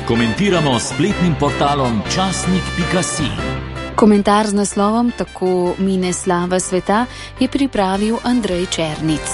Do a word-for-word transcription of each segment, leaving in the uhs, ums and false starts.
Komentiramo s spletnim portalom časnik pika si. Komentar z naslovom Tako mine slava sveta je pripravil Andrej Černic.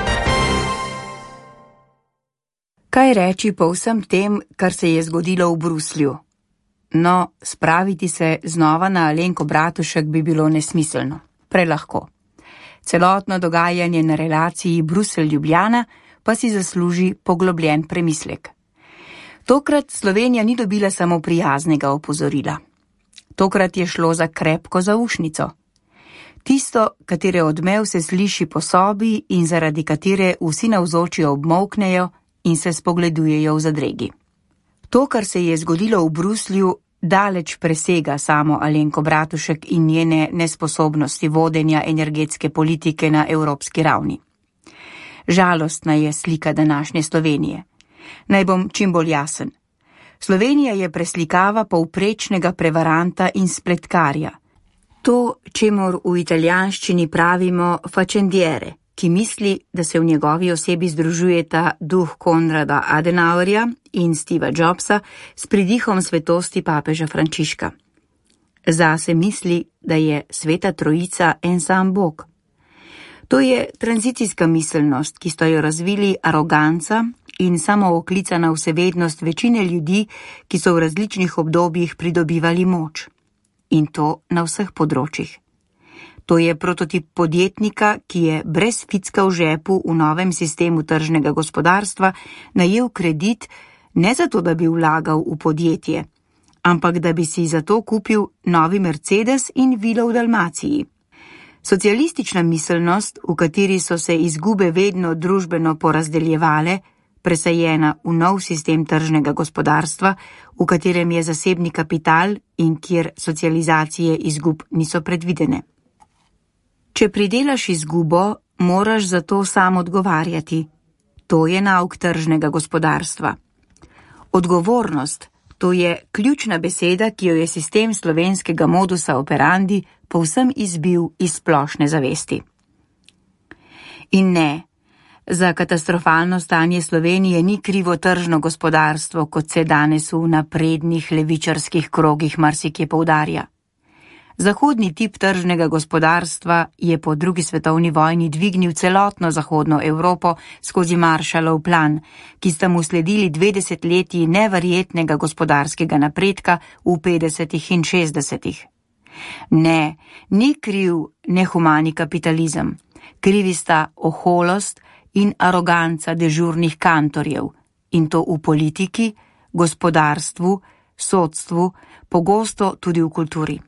Kaj reči po vsem tem, kar se je zgodilo v Bruslju? No, spraviti se znova na Alenko Bratušek bi bilo nesmiselno, prelahko. Celotno dogajanje na relaciji Bruselj-Ljubljana pa si zasluži poglobljen premislek. Tokrat Slovenija ni dobila samo prijaznega opozorila. Tokrat je šlo za krepko zaušnico. Tisto, katere odmev se sliši po sobi in zaradi katere vsi navzoči obmolknejo in se spogledujejo v zadregi. To, kar se je zgodilo v Bruslju, daleč presega samo Alenko Bratušek in njene nesposobnosti vodenja energetske politike na evropski ravni. Žalostna je slika današnje Slovenije. Naj bom čim bolj jasen. Slovenija je preslikava povprečnega prevaranta in spletkarja. To, čemur v italijanščini pravimo faccendiere, ki misli, da se v njegovi osebi združujeta duh Konrada Adenauerja in Steva Jobsa s pridihom svetosti papeža Frančiška. Zase misli, da je sveta trojica en sam Bog. To je tranzicijska miselnost, ki sta jo razvili aroganca in samooklicana vsevednost večine ljudi, ki so v različnih obdobjih pridobivali moč. In to na vseh področjih. To je prototip podjetnika, ki je brez ficka v žepu v novem sistemu tržnega gospodarstva najel kredit ne zato, da bi vlagal v podjetje, ampak da bi si zato kupil novi Mercedes in vilo v Dalmaciji. Socialistična miselnost, v kateri so se izgube vedno družbeno porazdeljevale, presajena v nov sistem tržnega gospodarstva, v katerem je zasebni kapital in kjer socializacije izgub niso predvidene. Če pridelaš izgubo, moraš za to sam odgovarjati. To je nauk tržnega gospodarstva. Odgovornost, to je ključna beseda, ki jo je sistem slovenskega modusa operandi povsem izbil iz splošne zavesti. In ne, za katastrofalno stanje Slovenije ni krivo tržno gospodarstvo, kot se danes v naprednih levičarskih krogih marsikje poudarja. Zahodni tip tržnega gospodarstva je po drugi svetovni vojni dvignil celotno zahodno Evropo skozi Marshallov plan, ki sta mu sledili dve desetletji neverjetnega gospodarskega napredka v petdesetih in šestdesetih. Ne, ni kriv nehumani kapitalizem, krivi sta oholost in aroganca dežurnih kantorjev, in to v politiki, gospodarstvu, sodstvu, pogosto tudi v kulturi.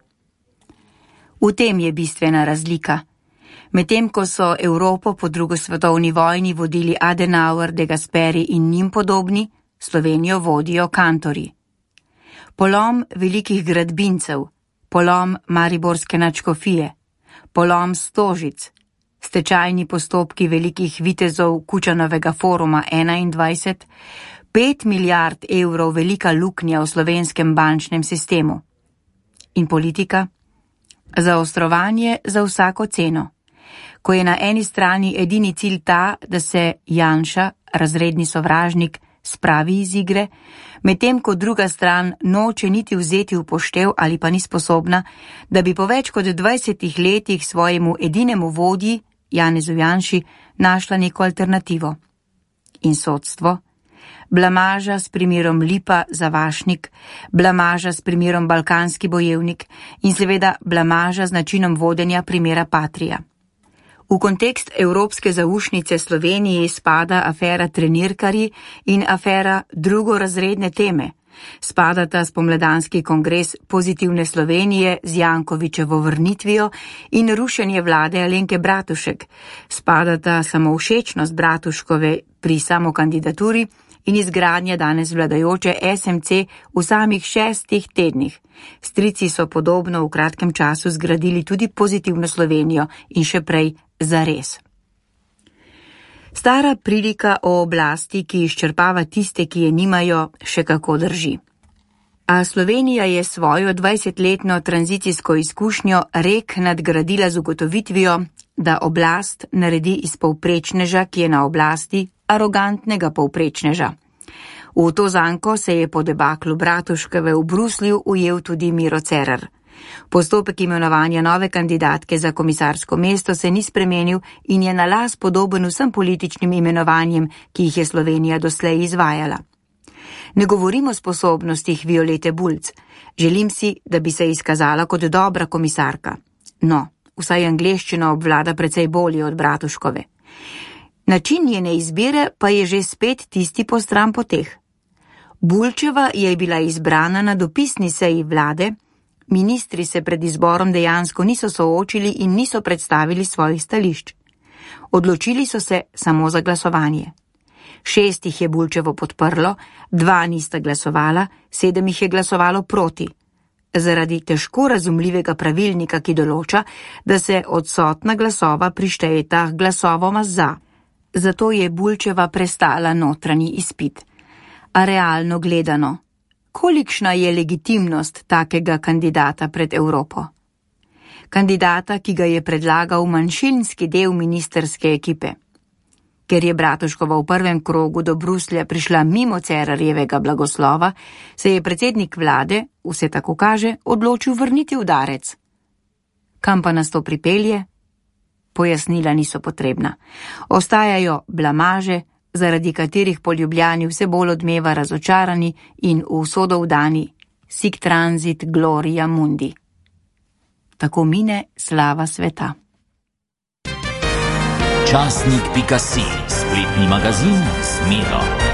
V tem je bistvena razlika. Medtem ko so Evropo po drugi svetovni vojni vodili Adenauer, De Gasperi in njim podobni, Slovenijo vodijo kantorji. Polom velikih gradbincev, polom mariborske nadškofije, polom Stožic, stečajni postopki velikih vitezov Kučanovega foruma enaindvajset, pet milijard evrov velika luknja v slovenskem bančnem sistemu. In politika? Zaostrovanje za vsako ceno. Ko je na eni strani edini cilj ta, da se Janša, razredni sovražnik, spravi iz igre, medtem ko druga stran noče niti vzeti v poštev ali pa ni sposobna, da bi po več kot dvajsetih letih svojemu edinemu vodji, Janezu Janši, našla neko alternativo. In sodstvo? Blamaža s primerom Lipa Zavašnik, blamaža s primerom Balkanski bojevnik in seveda blamaža z načinom vodenja primera Patria. V kontekst evropske zaušnice Sloveniji spada afera Trenirkarji in afera drugorazredne teme. Spadata spomladanski kongres Pozitivne Slovenije z Jankovićevo vrnitvijo in rušenje vlade Alenke Bratušek. Spadata samovšečnost Bratuškove pri samokandidaturi in izgradnja danes vladajoče es em ce v samih šestih tednih. Strici so podobno v kratkem času zgradili tudi Pozitivno Slovenijo in še prej zares. Stara prilika o oblasti, ki izčrpava tiste, ki je nimajo, še kako drži. A Slovenija je svojo dvajsetletno tranzicijsko izkušnjo rek nadgradila z ugotovitvijo, da oblast naredi iz povprečneža, ki je na oblasti, arogantnega povprečneža. V to zanko se je po debaklu Bratuškove v Bruslju ujel tudi Miro Cerar. Postopek imenovanja nove kandidatke za komisarsko mesto se ni spremenil in je na las podoben vsem političnim imenovanjem, ki jih je Slovenija doslej izvajala. Ne govorim o sposobnostih Violete Bulc. Želim si, da bi se izkazala kot dobra komisarka. No, vsaj angleščina obvlada precej bolje od Bratuškove. Način njene izbire pa je že spet tisti po stran poteh. Bulčeva je bila izbrana na dopisni seji vlade, ministri se pred izborom dejansko niso soočili in niso predstavili svojih stališč. Odločili so se samo za glasovanje. Šest jih je Bulčevo podprlo, dva nista glasovala, sedem jih je glasovalo proti. Zaradi težko razumljivega pravilnika, ki določa, da se odsotna glasova prištejeta glasovoma za. Zato je Bulčeva prestala notranji izpit. A realno gledano, kolikšna je legitimnost takega kandidata pred Evropo? Kandidata, ki ga je predlagal manjšinski del ministerske ekipe. Ker je Bratuškova v prvem krogu do Bruslja prišla mimo Cerarjevega blagoslova, se je predsednik vlade, vse tako kaže, odločil vrniti udarec. Kam pa nas to pripelje? Pojasnila niso potrebna. Ostajajo blamaže, zaradi katerih po Ljubljani vse bolj odmeva razočarani in v usodo vdani sic transit gloria mundi. Tako mine slava sveta. Časnik pika si, spletni magazin z Miro.